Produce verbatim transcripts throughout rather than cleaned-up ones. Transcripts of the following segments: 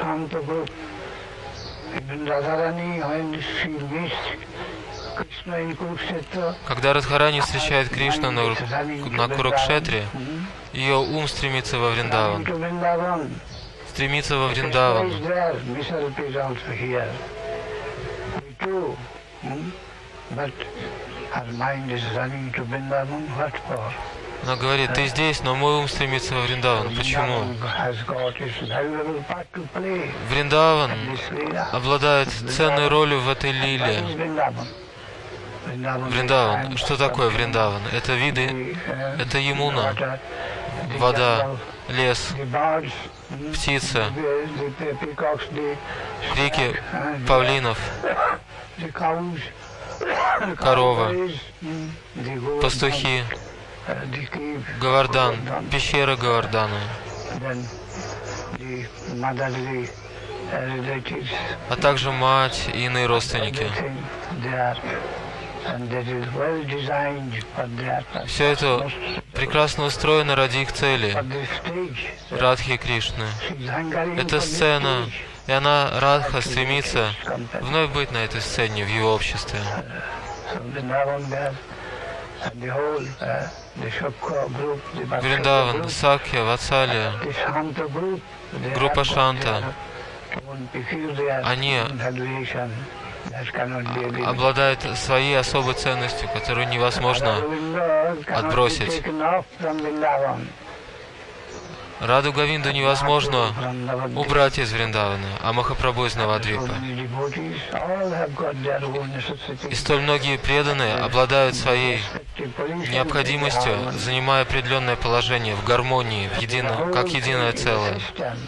Когда Радхарани встречает Кришну на, на Курукшетре, ее ум стремится во Вриндаван. Стремится во Вриндаван. Она говорит, ты здесь, но мой ум стремится во Вриндаван. Почему? Вриндаван обладает ценной ролью в этой лиле. Вриндаван. Что такое Вриндаван? Это виды, это Ямуна, вода, лес, птица, крики павлинов, корова, пастухи, Говардан, пещера Говардана, а также мать и иные родственники. Все это прекрасно устроено ради их цели, Радхи Кришны. Это сцена, и она, Радха, стремится вновь быть на этой сцене в его обществе. Вриндаван, Сакья, Ватсалия, группа Шанта, они обладают своей особой ценностью, которую невозможно отбросить. Раду Говинду невозможно убрать из Вриндавана, а Махапрабху из Навадвипа. И столь многие преданные обладают своей необходимостью, занимая определенное положение в гармонии, в едино, как единое целое.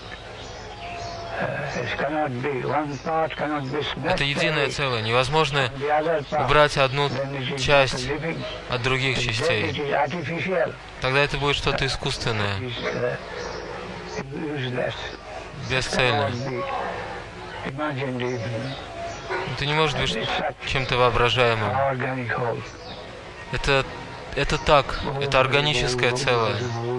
Это единое целое. Невозможно убрать одну часть от других частей. Тогда это будет что-то искусственное, бесцельное. Это не может быть чем-то воображаемым. Это, это так, это органическое целое.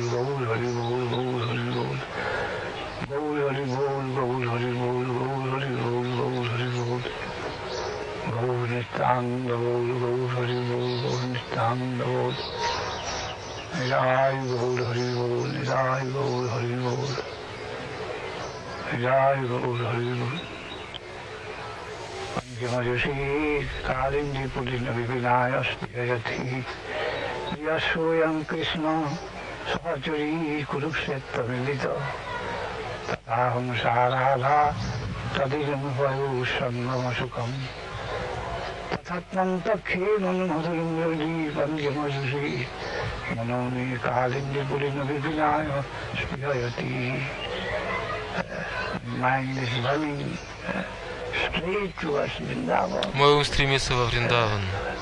Мой ум стремится во Вриндаван.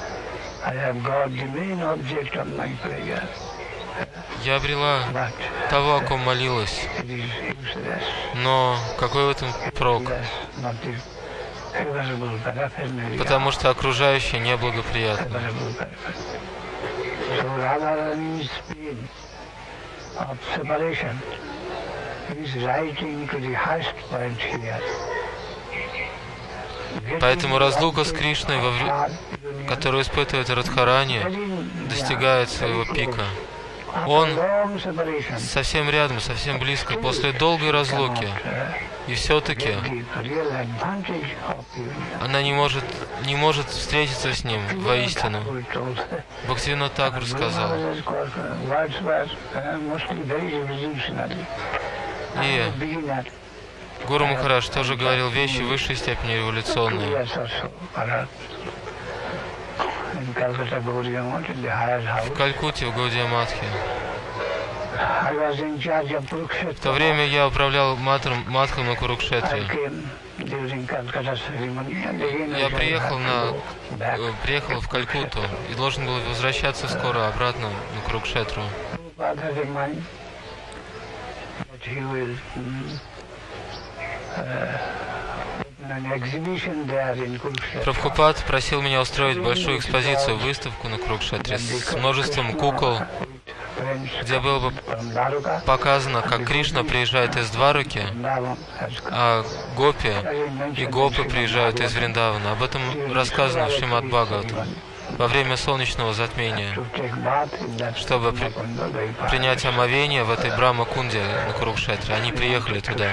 Я обрела того, о ком молилась. Но какой в этом прок? Потому что окружающее неблагоприятно. Поэтому разлука с Кришной, которую испытывает Радхарани, достигает своего пика. Он совсем рядом, совсем близко, после долгой разлуки. И все-таки она не может, не может встретиться с ним воистину. Бхактивинода Тхакур сказал. И Гуру Махарадж тоже говорил вещи в высшей степени революционные. В Калькутте, в Гаудия Матхе. В то время я управлял матом, матхом на Курукшетре. Я приехал, на, приехал в Калькутту и должен был возвращаться скоро обратно на Курукшетру. Прабхупад просил меня устроить большую экспозицию, выставку на Курукшетре с множеством кукол, где было бы показано, как Кришна приезжает из Двараки, а гопи и гопы приезжают из Вриндавана. Об этом рассказано в Шримад Бхагаватам. Во время солнечного затмения, чтобы при, принять омовение в этой Брахма-кунде на Курукшетре, они приехали туда.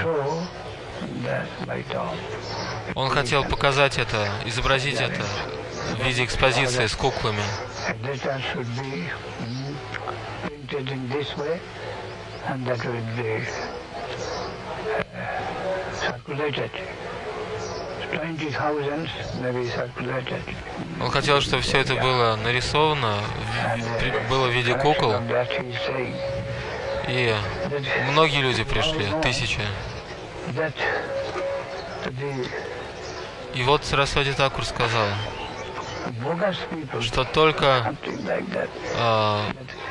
Он хотел показать это, изобразить это в виде экспозиции с куклами. Он хотел, чтобы все это было нарисовано, было в виде кукол, и многие люди пришли, тысячи. И вот Сарасвати Такур сказал, что только а,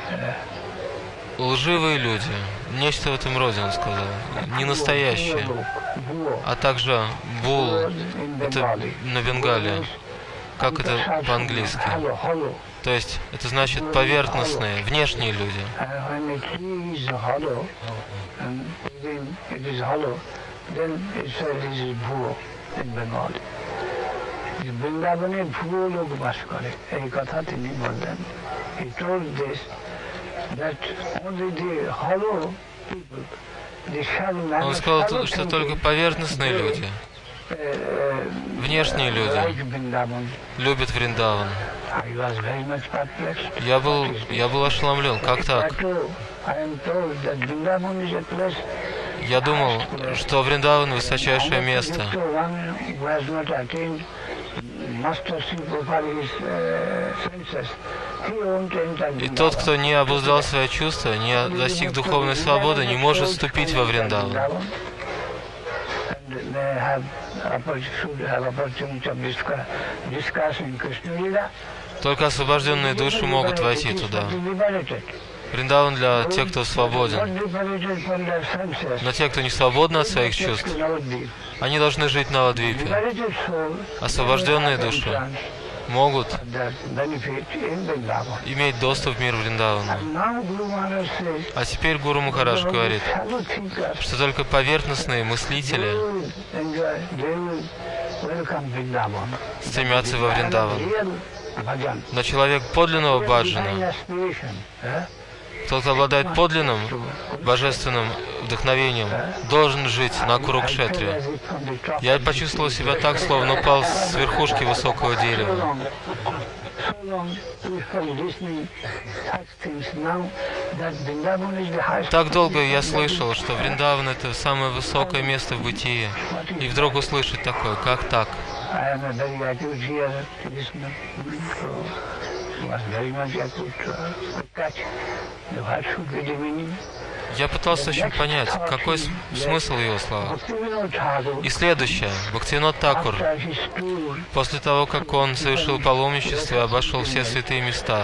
лживые люди, нечто в этом роде, он сказал, не настоящие, а также бул, это на Бенгале, как это по-английски, то есть это значит поверхностные, внешние люди. Он сказал, что только поверхностные люди, внешние люди любят Вриндаван. Я был, я был ошеломлен. Как так? Я думал, что Вриндаван — высочайшее место. И тот, кто не обуздал свои чувства, не достиг духовной свободы, не может вступить во Вриндаван. Только освобожденные души могут войти туда. Вриндаван для тех, кто свободен. Но те, кто не свободны от своих чувств, они должны жить на Ладвипе. Освобожденные души могут иметь доступ в мир Вриндавана. А теперь Гуру Махарадж говорит, что только поверхностные мыслители стремятся во Вриндаван. Но человек подлинного баджана, тот, кто обладает подлинным божественным вдохновением, должен жить на Курукшетре. Я почувствовал себя так, словно упал с верхушки высокого дерева. Так долго я слышал, что Вриндаван — это самое высокое место в бытии. И вдруг услышать такое, как так? Я пытался очень понять, какой смысл его слова. И следующее. Бхактивинод Такур, после того, как он совершил паломничество и обошел все святые места,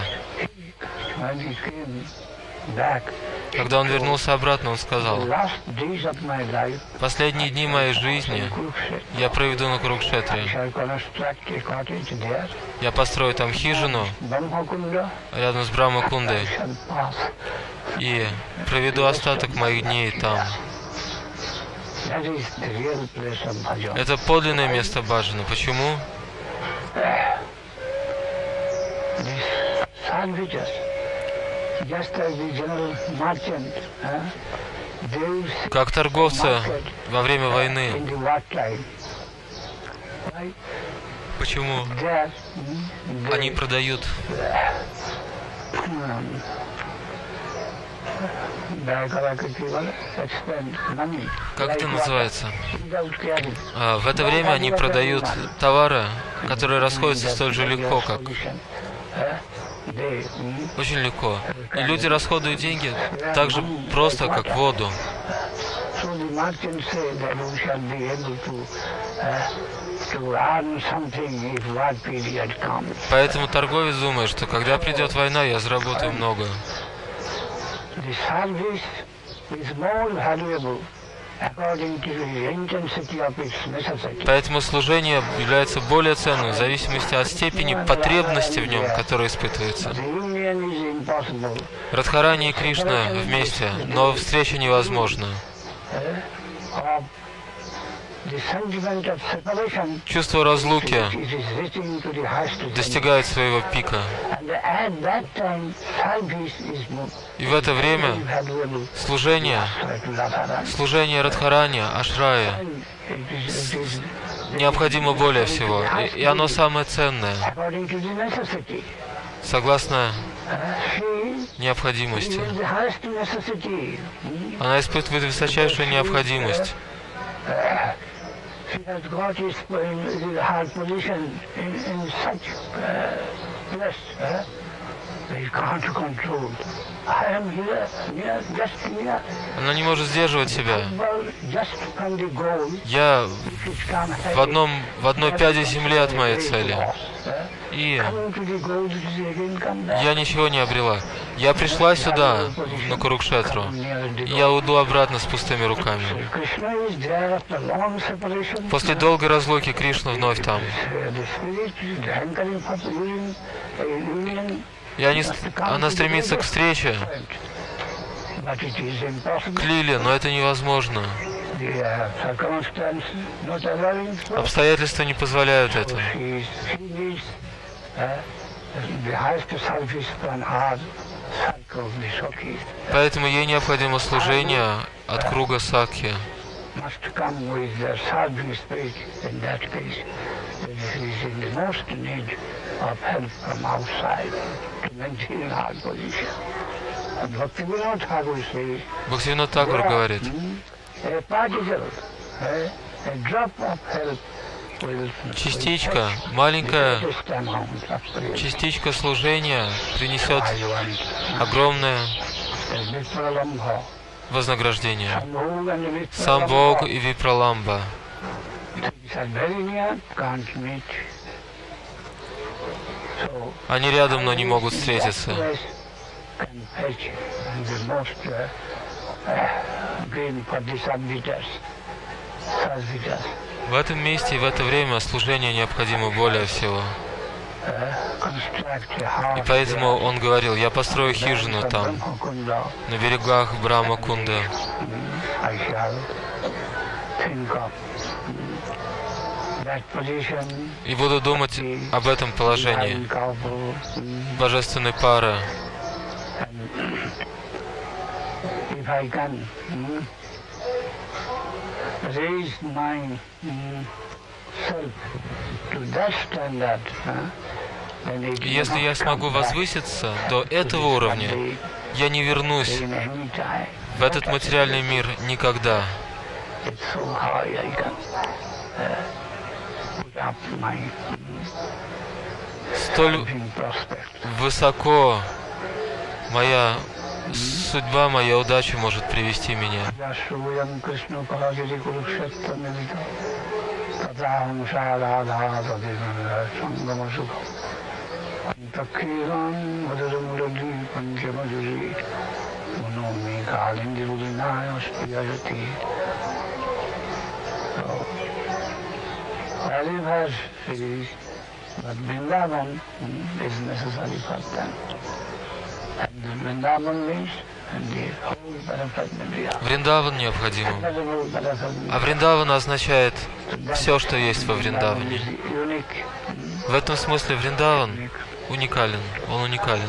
когда он вернулся обратно, он сказал: «Последние дни моей жизни я проведу на Курукшетре. Я построю там хижину рядом с Брахма-кундой и проведу остаток моих дней там». Это подлинное место баджана. Почему? Как торговцы во время войны. Почему? Они продают как это называется? А, в это время они продают товары, которые расходятся столь же легко, как... Очень легко. И люди расходуют деньги так же просто, как воду. Поэтому торговец думает, что когда придет война, я заработаю много. Поэтому служение является более ценным в зависимости от степени потребности в нем, которая испытывается. Радхарани и Кришна вместе, но встреча невозможна. Чувство разлуки достигает своего пика. И в это время служение, служение Радхарани, Ашрая необходимо более всего. И, и оно самое ценное, согласно необходимости. Она испытывает высочайшую необходимость. She has got his, his hard position in, in such uh, place uh, that he can't control. I am here, near, just near. Она не может сдерживать себя. Я в одном, в одной пяде земли от моей цели. И я ничего не обрела. Я пришла сюда, на Курукшетру, и я уйду обратно с пустыми руками. После долгой разлуки Кришна вновь там. И они, она стремится к встрече, к Лиле, но это невозможно. Обстоятельства не позволяют этого. Поэтому ей необходимо служение от круга Сакхи. Бхактивинод Такур говорит, частичка, маленькая частичка служения принесет огромное вознаграждение. Самбхог и Випраламба. Они рядом, но не могут встретиться. В этом месте и в это время служение необходимо более всего. И поэтому он говорил, я построю хижину там, на берегах Брахма-кунда. И буду думать об этом положении божественной пары. И если я смогу возвыситься до этого уровня, я не вернусь в этот материальный мир никогда. Столь высоко моя судьба, моя удача может привести меня. But Vrindavan is necessary for them. And Vrindavan means Вриндаван необходим. А Вриндаван означает все, что есть во Вриндаване. В этом смысле Вриндаван уникален. Он уникален.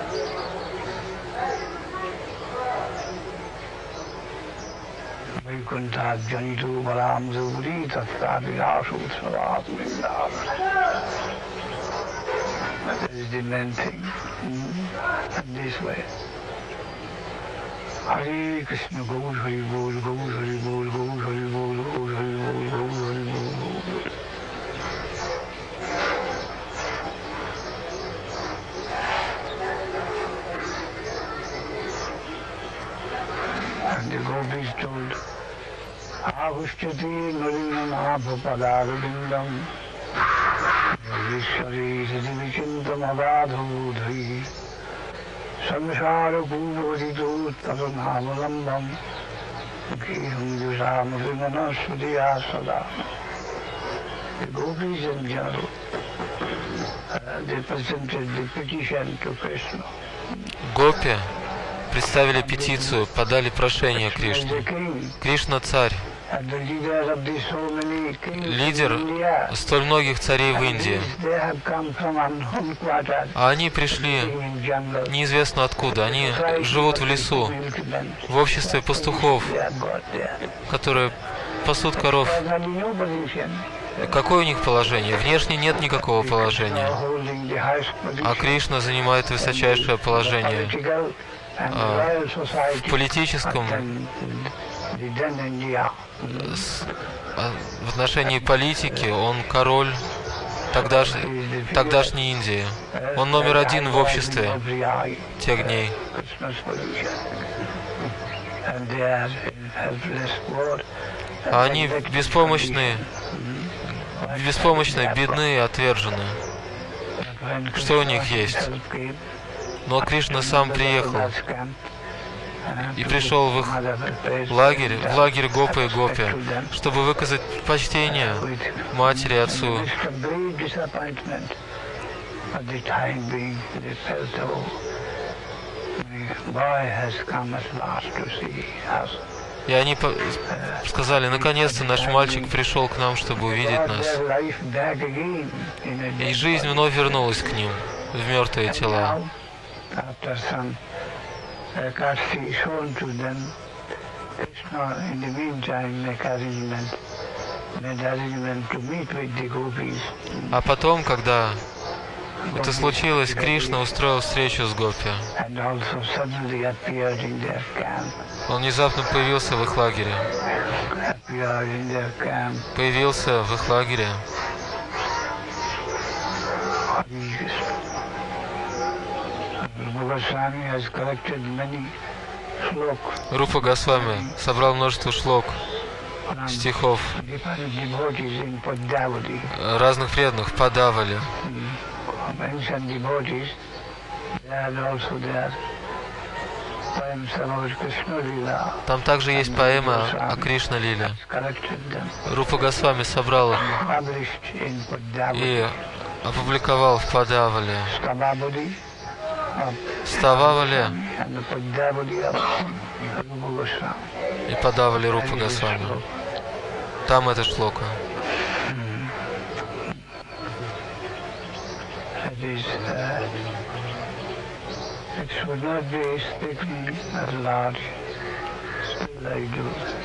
That is the main thing. Mm-hmm. This way. Hare Krishna, Gaur Hari Bol, Gaur Hari Bol, Gaur Hari Bol, Gaur Hari Bol, Gaur Hari Bol. And the gopis told, Ahushyati Narina Mahapapadagavindam Vishwari Sadivichintam Agadhodhi Samsara Puvadito Taranhamalambam The gopis in general, uh, they presented the petition to Krishna. Гопи представили петицию, подали прошение Кришне. Кришна царь, лидер столь многих царей в Индии. А они пришли неизвестно откуда. Они живут в лесу, в обществе пастухов, которые пасут коров. Какое у них положение? Внешне нет никакого положения. А Кришна занимает высочайшее положение а, в политическом, с, а, в отношении политики. Он король тогдаш, тогдашней Индии. Он номер один в обществе тех дней. А они беспомощные, беспомощные, бедные и отвержены. Что у них есть? Но Кришна сам приехал и пришел в их лагерь, в лагерь Гопы и Гопи, чтобы выказать почтение матери и отцу. И они сказали: наконец-то наш мальчик пришел к нам, чтобы увидеть нас. И жизнь вновь вернулась к ним, в мертвые тела. А потом, когда это случилось, Кришна устроил встречу с Гопи. Он внезапно появился в их лагере. Появился в их лагере. Рупа Госвами собрал множество шлок, стихов разных преданных подавали. Там также есть поэма о Кришна-лиле. Рупа Госвами собрал их и опубликовал в Падавале. Стававале и Падавали Рупа Госвами. Там это шлока. It should not be speaking as large, still I do.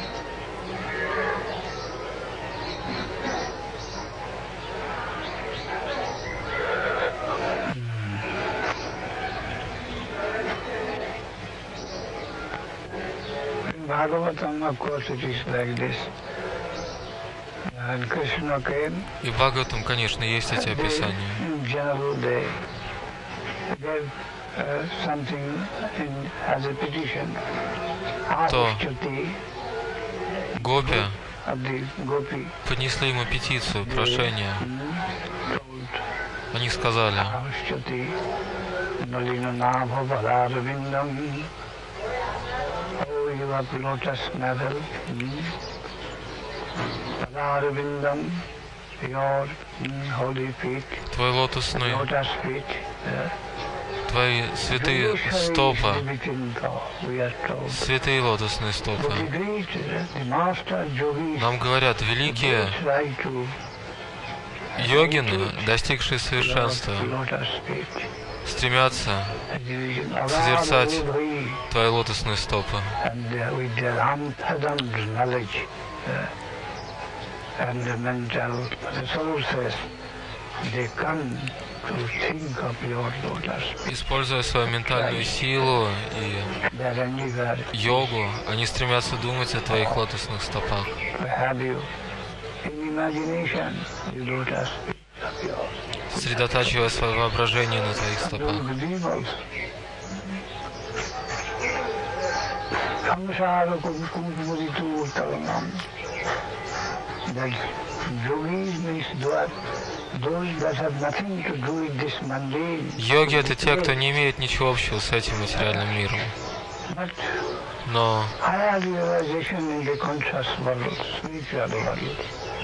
In Bhagavatam, of course, it is like this. And Krishna came. И в Бхагаватам, конечно, есть эти описания. In general, they gave Uh, something in, as a petition. То Гопи поднесли ему петицию, прошение. Они сказали: твой лотосный, твои святые стопы, святые лотосные стопы. Нам говорят, великие йогины, достигшие совершенства, стремятся созерцать твои лотосные стопы. Используя свою ментальную силу и йогу, они стремятся думать о твоих лотосных стопах. Сосредотачивая свое воображение на твоих стопах. Йоги — это те, кто не имеет ничего общего с этим материальным миром. Но higher realization in the conscious world, spiritual world,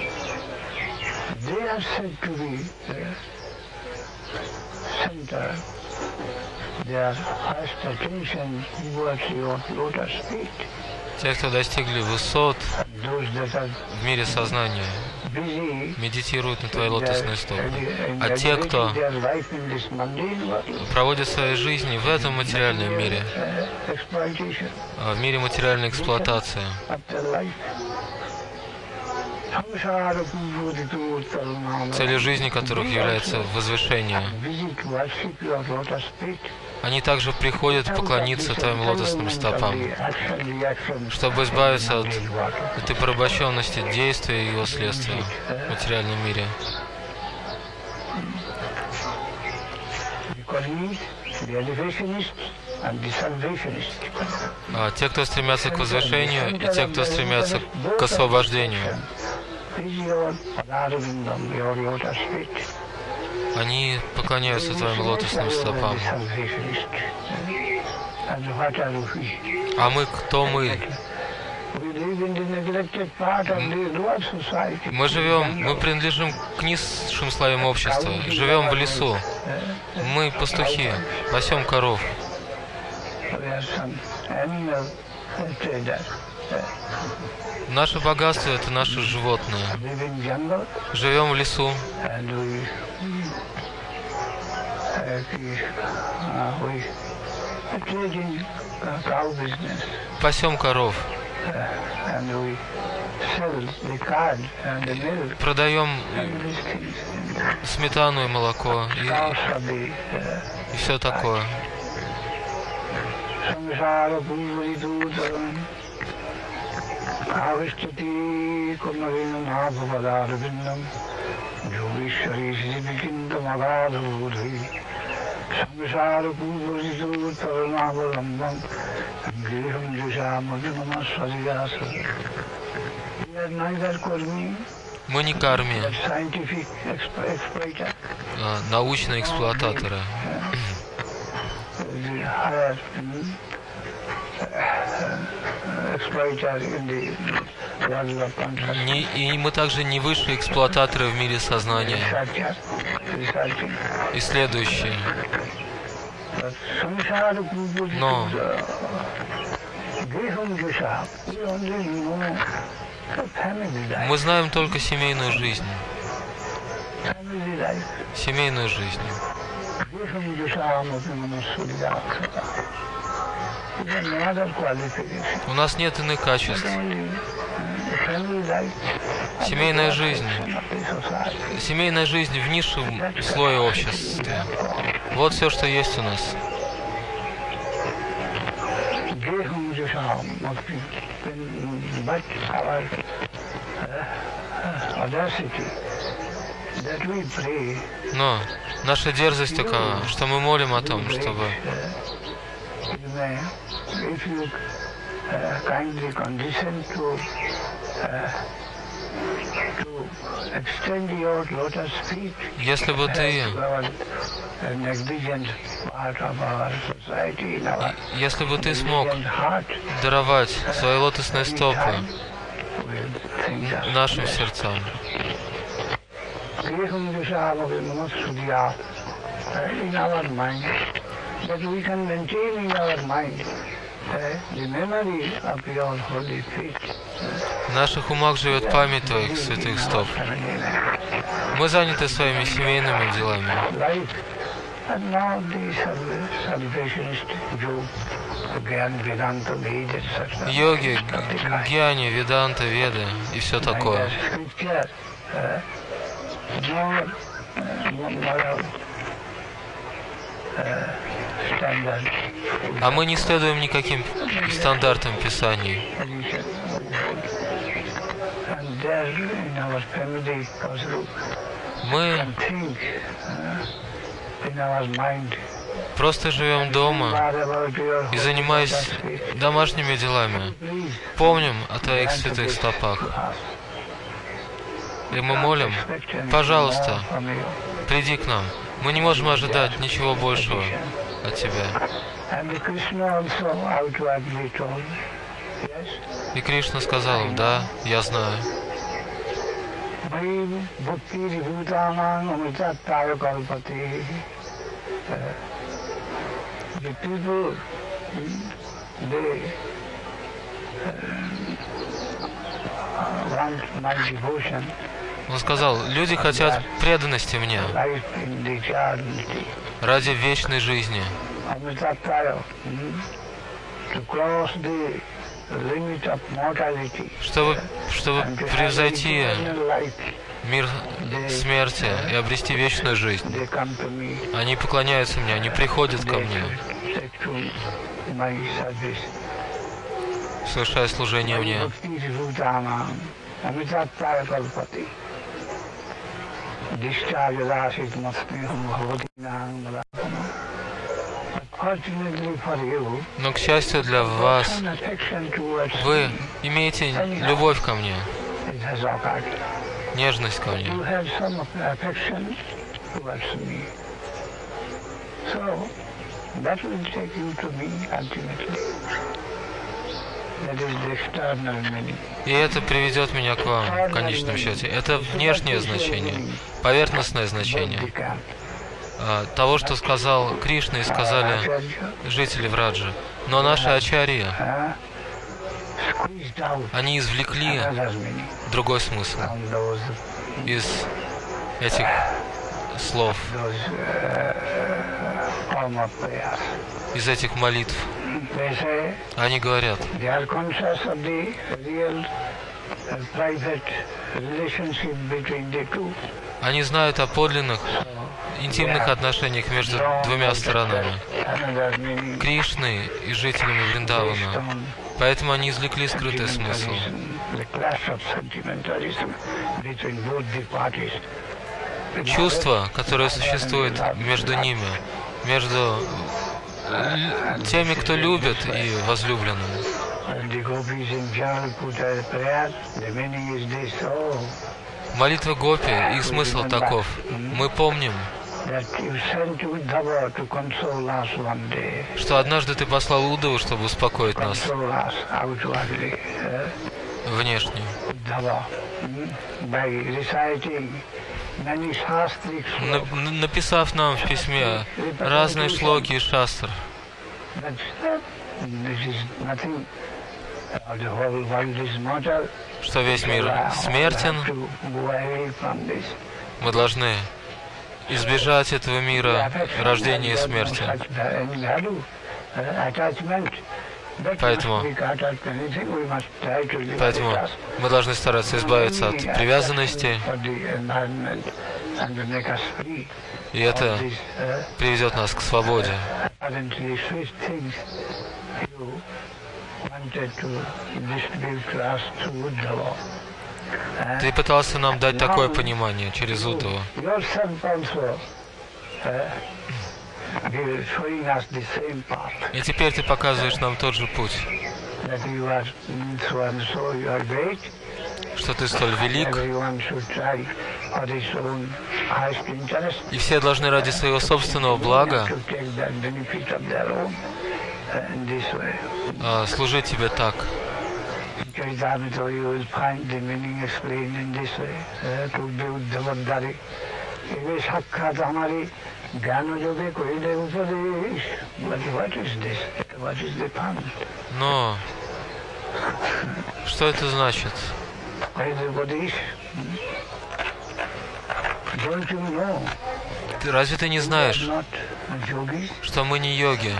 they are said to be the center. Their first attention towards your lotus feet. те, кто достигли высот Those that are в мире сознания, busy, медитируют на твои лотосные стопы. and А те, кто their life in this mundane world, проводят свои жизни в этом материальном мире, uh, exploitation а, в мире материальной эксплуатации, of their life. Samsara pujyoditu taranam. целью жизни которых является возвышение, Visit worship your lotus feet. они также приходят поклониться твоим лотосным стопам, чтобы избавиться от этой порабощенности действия и его следствия в материальном мире. А те, кто стремятся к возвышению, и те, кто стремятся к освобождению, они поклоняются твоим лотосным стопам. А мы, кто мы? Мы живем, мы принадлежим к низшим слоям общества, живем в лесу. Мы пастухи, пасем коров. Наше богатство — это наши животные. Живем в лесу. Пасем коров. Продаем сметану и молоко и, и все такое. Мы не карми, а научные эксплуататоры. Не, и мы также не высшие эксплуататоры в мире сознания, исследующие. Но мы знаем только семейную жизнь. Семейную жизнь. У нас нет иных качеств. Семейная жизнь. Семейная жизнь в низшем слое общества. Вот все, что есть у нас. Но наша дерзость такова, что мы молим о том, чтобы если бы ты, если бы ты смог даровать свои лотосные стопы нашим сердцам, that we can maintain in our mind uh, the memory of your holy feet. В наших умах живет память твоих святых стоп. Мы заняты своими семейными делами. Йоги, гьяни, веданта, веды и все такое. А мы не следуем никаким стандартам Писаний. Мы просто живем дома и занимаясь домашними делами, помним о твоих святых стопах. И мы молим, пожалуйста, приди к нам. Мы не можем ожидать ничего большего от тебя. И Кришна сказал им: да, я знаю. Он сказал: люди хотят преданности мне ради вечной жизни, чтобы, чтобы превзойти мир смерти и обрести вечную жизнь. Они поклоняются мне, они приходят ко мне, совершая служение мне. Но, к счастью для вас, вы имеете любовь ко мне, нежность ко мне. И это приведет меня к вам в конечном счете. Это внешнее значение, поверхностное значение того, что сказал Кришна и сказали жители Враджа. Но наши ачарьи, они извлекли другой смысл из этих слов, из этих молитв. Они говорят: они знают о подлинных, интимных отношениях между двумя сторонами, Кришны и жителями Вриндавана. Поэтому они извлекли скрытый смысл. Чувство, которое существует между ними, между теми, кто любит, и возлюбленными. Молитва Гопи, их смысл таков. Мы помним, что однажды ты послал Удаву, чтобы успокоить нас внешне, написав нам в письме разные шлоки и шастр, что весь мир смертен. Мы должны избежать этого мира рождения и смерти. Поэтому, поэтому мы должны стараться избавиться от привязанности, и это приведет нас к свободе. Ты пытался нам дать такое понимание через Уддаву. И теперь ты показываешь нам тот же путь, что ты столь велик, и все должны ради своего собственного блага служить тебе так. Но что это значит? Ты, разве ты не знаешь, что мы не йоги?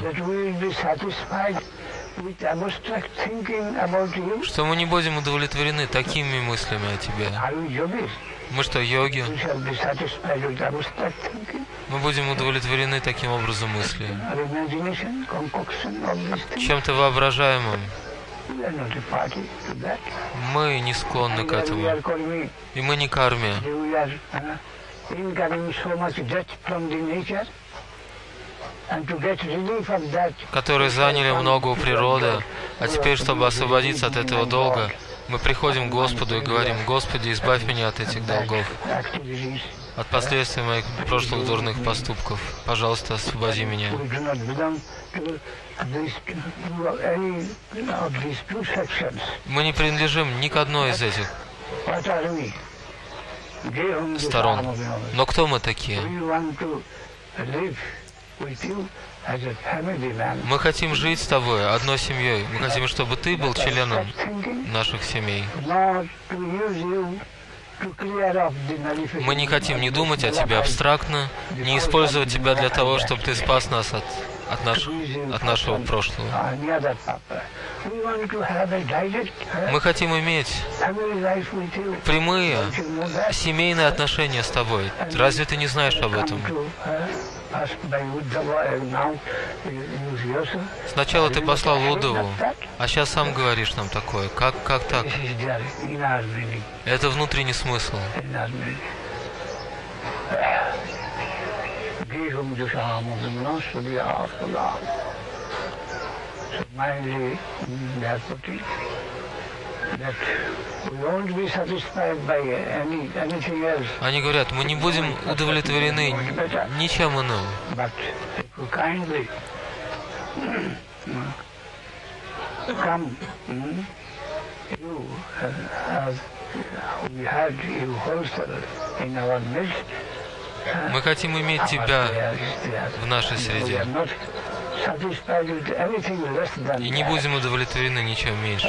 Что мы не будем удовлетворены такими мыслями о тебе? Мы что, йоги? Мы будем удовлетворены таким образом мысли, чем-то воображаемым. Мы не склонны к этому. И мы не карме, которые заняли много у природы, а теперь, чтобы освободиться от этого долга, Мы приходим к Господу и говорим: Господи, избавь меня от этих долгов, от последствий моих прошлых дурных поступков. Пожалуйста, освободи меня. Мы не принадлежим ни к одной из этих сторон. Но кто мы такие? Мы хотим жить с тобой одной семьей. Мы хотим, чтобы ты был членом наших семей. Мы не хотим не думать о тебе абстрактно, не использовать тебя для того, чтобы ты спас нас от, от, наш, от нашего прошлого. Мы хотим иметь прямые семейные отношения с тобой. Разве ты не знаешь об этом? Сначала ты послал Удову, а сейчас сам говоришь нам такое. Как, как так? Это внутренний смысл. Они говорят, мы не будем удовлетворены ничем иным. Мы хотим иметь тебя в нашей среде. И не будем удовлетворены ничем меньше.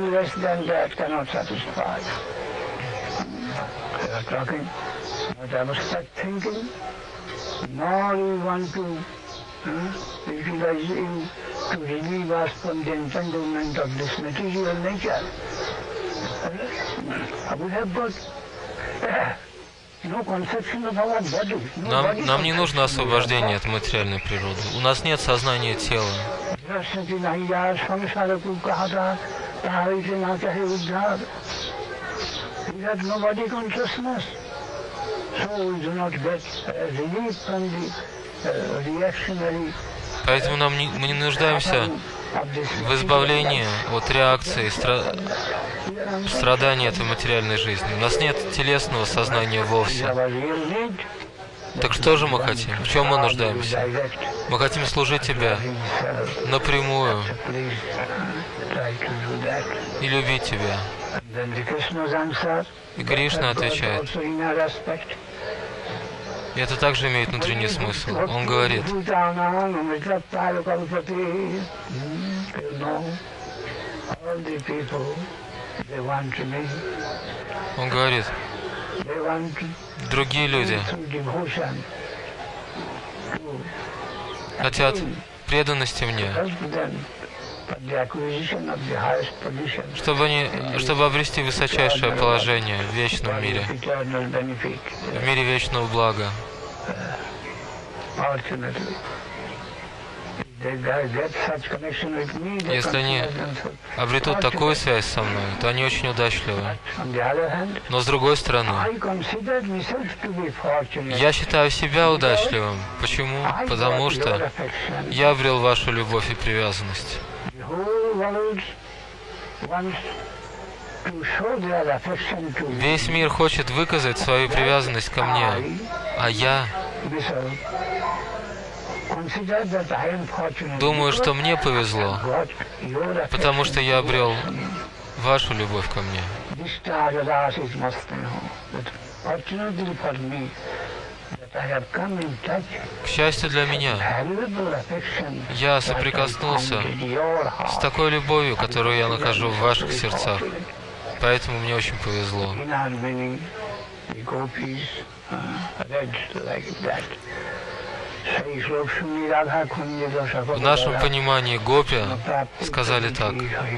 Нам, нам не нужно освобождение от материальной природы. У нас нет сознания тела. Поэтому нам не, мы не нуждаемся в избавлении от реакции, стра... страдания этой материальной жизни. У нас нет телесного сознания вовсе. Так что же мы хотим? В чем мы нуждаемся? Мы хотим служить Тебе напрямую и любить Тебя. И Кришна отвечает. И это также имеет внутренний смысл. Он говорит: Он говорит, другие люди хотят преданности мне, чтобы, они, чтобы обрести высочайшее положение в вечном мире, в мире вечного блага. Если они обретут такую связь со мной, то они очень удачливы. Но с другой стороны, я считаю себя удачливым. Почему? Потому что я обрел вашу любовь и привязанность. Весь мир хочет выказать свою привязанность ко мне, а я думаю, что мне повезло, потому что я обрел вашу любовь ко мне. К счастью для меня, я соприкоснулся с такой любовью, которую я нахожу в ваших сердцах. Поэтому мне очень повезло. В нашем понимании гопи сказали так: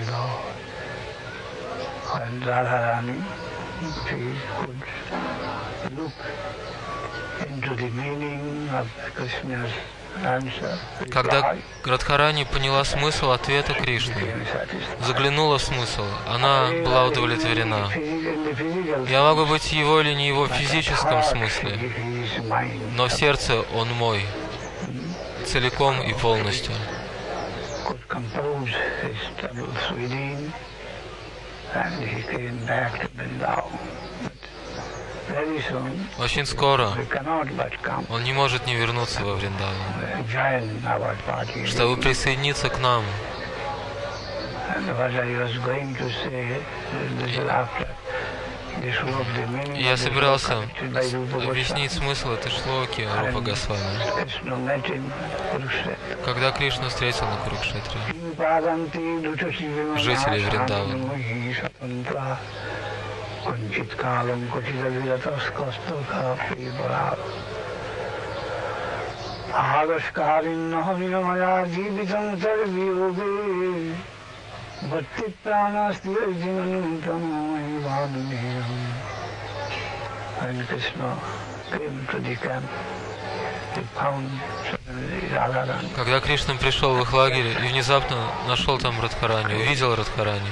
когда Радхарани поняла смысл ответа Кришны, заглянула в смысл, она была удовлетворена. Я могу быть его или не его в физическом смысле, но в сердце он мой, целиком и полностью. and he came back to Vrindavan. But very soon, Очень скоро we cannot but come он не может не вернуться во Вриндаван, uh, join our party. чтобы присоединиться к нам. And what I was going to say, uh, this is after this work, the meaning Я of the собирался sloka, which is by Rupa объяснить Goswami. смысл этой шлоки Рупа Госвами. Krishna met in Kurukshetra. Когда Кришна встретил на Курукшетре Жители жителей Вриндавана, when Krishna came to the camp, he found suddenly Radharani. когда Кришна пришел в их лагерь и внезапно нашел там Радхарани, увидел Радхарани,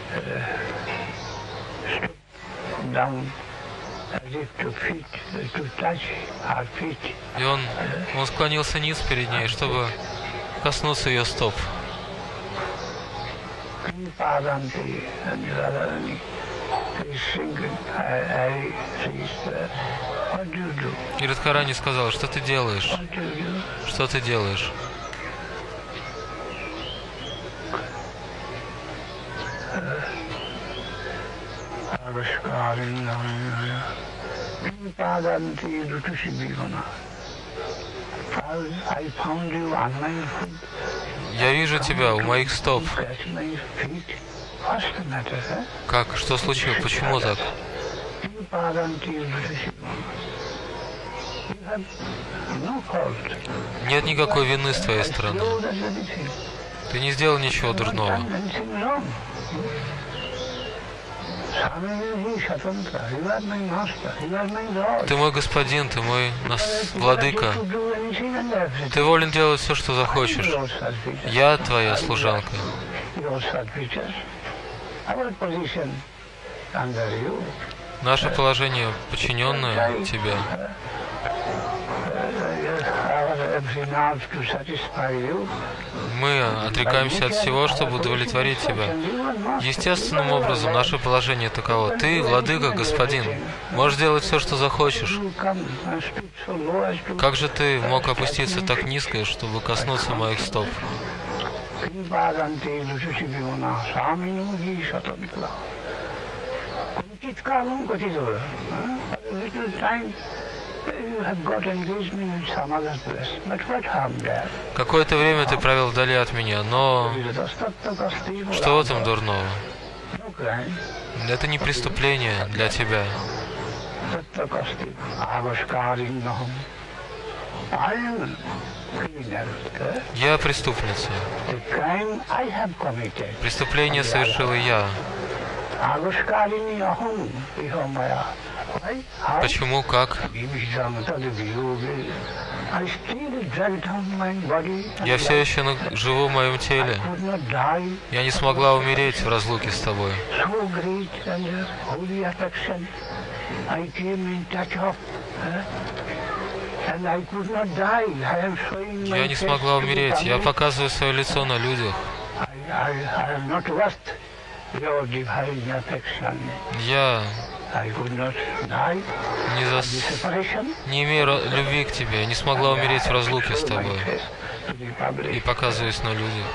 Down as if to feet, to touch her feet. и он, он склонился низ перед ней, чтобы коснуться ее стоп. Padanti and Radharani is singing, I, I, she said, what do you do? И Радхарани сказал: что ты делаешь? What do you do? Что ты делаешь? Padanti Rutushi Bhivana. I found you unmindful. Я вижу тебя у моих стоп. Catch my feet. What's the matter, eh? Как? Что случилось? Почему так? Padanti Rutushi Bhivana. You have no fault. Нет никакой вины с твоей стороны. No, that's anything. Ты не сделал ничего дурного. Anything wrong. Ты мой господин, ты мой нас, владыка. Ты волен делать все, что захочешь. Я твоя служанка. Наше положение подчиненное тебе. Мы отрекаемся от всего, чтобы удовлетворить тебя. Естественным образом наше положение таково. Ты, владыка, господин, можешь делать все, что захочешь. Как же ты мог опуститься так низко, чтобы коснуться моих стоп? Какое-то время ты провел вдали от меня, но что в этом дурного? Это не преступление для тебя. Я преступница. Преступление совершила я. Почему? Как? Я все еще живу в моем теле. Я не смогла умереть в разлуке с тобой. Я не смогла умереть. Я показываю свое лицо на людях. Я не, зас... не имею любви к тебе, не смогла умереть в разлуке с тобой и показываюсь на людях.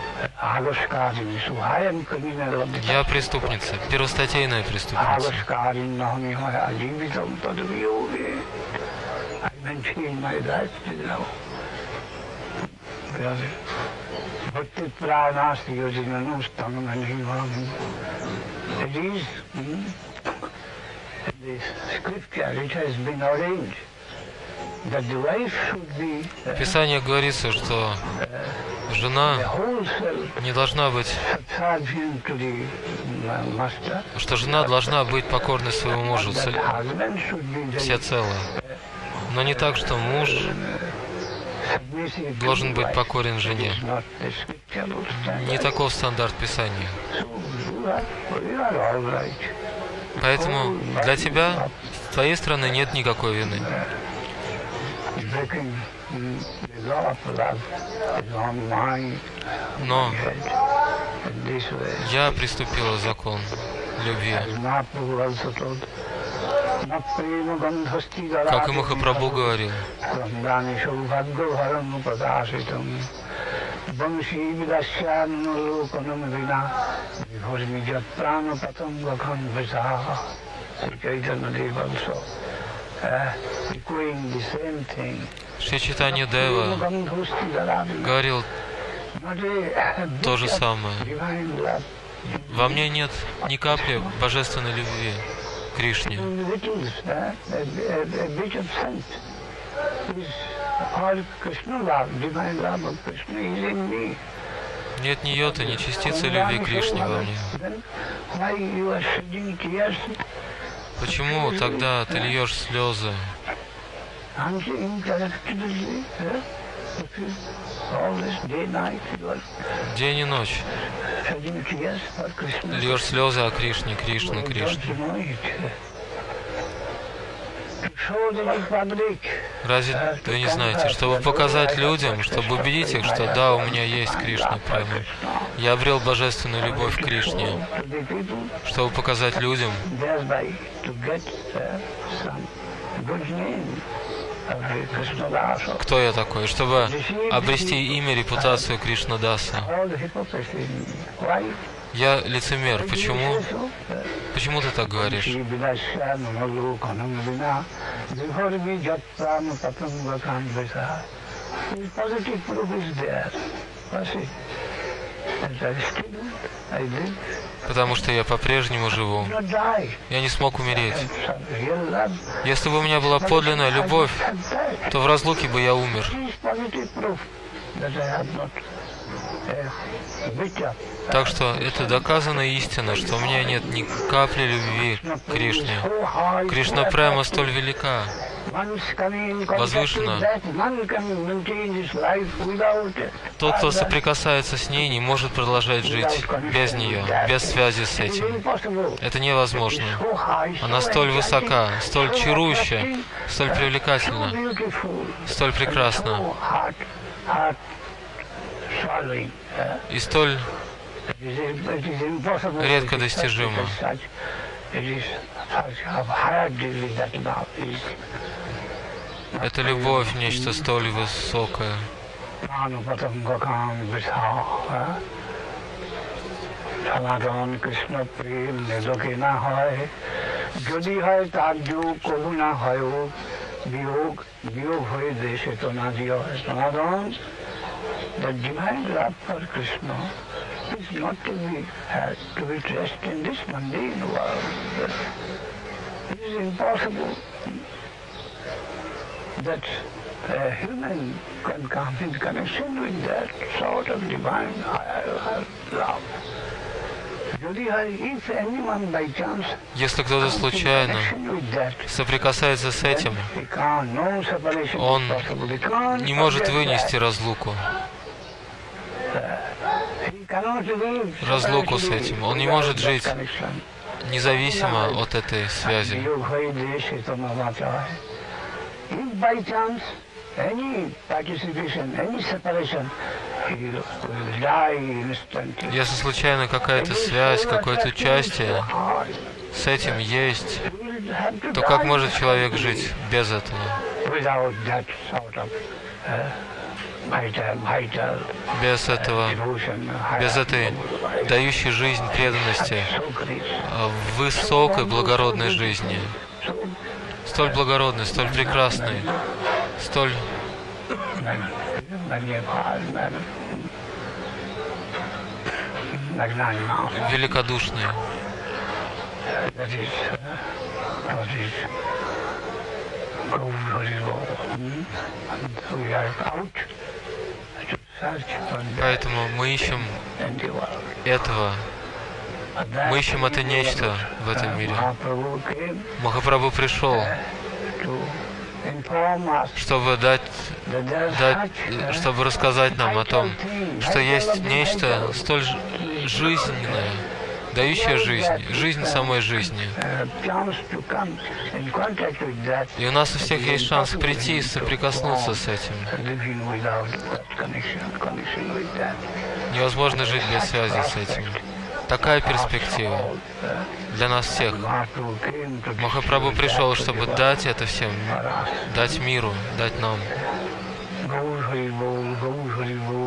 Я преступница, первостатейная преступница. В Писании говорится, что жена не должна быть, что жена должна быть покорной своему мужу всецело. Но не так, что муж должен быть покорен жене. Не таков стандарт Писания. Поэтому для тебя, с твоей стороны, нет никакой вины. Но я приступила закон любви. Как и Махапрабху говорил, Шри Чайтанья Дева говорил то же самое. Во мне нет ни капли божественной любви к Кришне. Нет ни йоты, ни частицы любви к Кришне во мне. Почему тогда ты льешь слезы? День и ночь льешь слезы о Кришне, Кришне, Кришне. Разве вы не знаете, чтобы показать людям, чтобы убедить их, что да, у меня есть Кришна према, я обрел божественную любовь к Кришне, чтобы показать людям, кто я такой, чтобы обрести имя, репутацию Кришнадаса. Я лицемер. Почему? Почему ты так говоришь? Потому что я по-прежнему живу. Я не смог умереть. Если бы у меня была подлинная любовь, то в разлуке бы я умер. Так что это доказанная истина, что у меня нет ни капли любви к Кришне. Кришна према столь велика, возвышена. Тот, кто соприкасается с ней, не может продолжать жить без нее, без связи с этим. Это невозможно. Она столь высока, столь чарующая, столь привлекательна, столь прекрасна и столь редко достижима. Это любовь, нечто столь высокое. The divine love for Krishna is not to be had to be dressed in this mundane world. It is impossible that a human can come in connection with that sort of divine love. Если кто-то случайно соприкасается с этим, он не может вынести разлуку. Разлуку с этим. Он не может жить независимо от этой связи. Если случайно какая-то связь, какое-то участие с этим есть, то как может человек жить без этого? Без этого, без этой дающей жизнь преданности, высокой благородной жизни, столь благородной, столь прекрасной, столь великодушной. Поэтому мы ищем этого, мы ищем это нечто в этом мире. Махапрабху пришел, чтобы дать, дать, чтобы рассказать нам о том, что есть нечто столь жизненное, дающее жизнь, жизнь самой жизни. И у нас у всех есть шанс прийти и соприкоснуться с этим. Невозможно жить без связи с этим. такая перспектива для нас всех. Махапрабху пришел, чтобы дать это всем, дать миру, дать нам.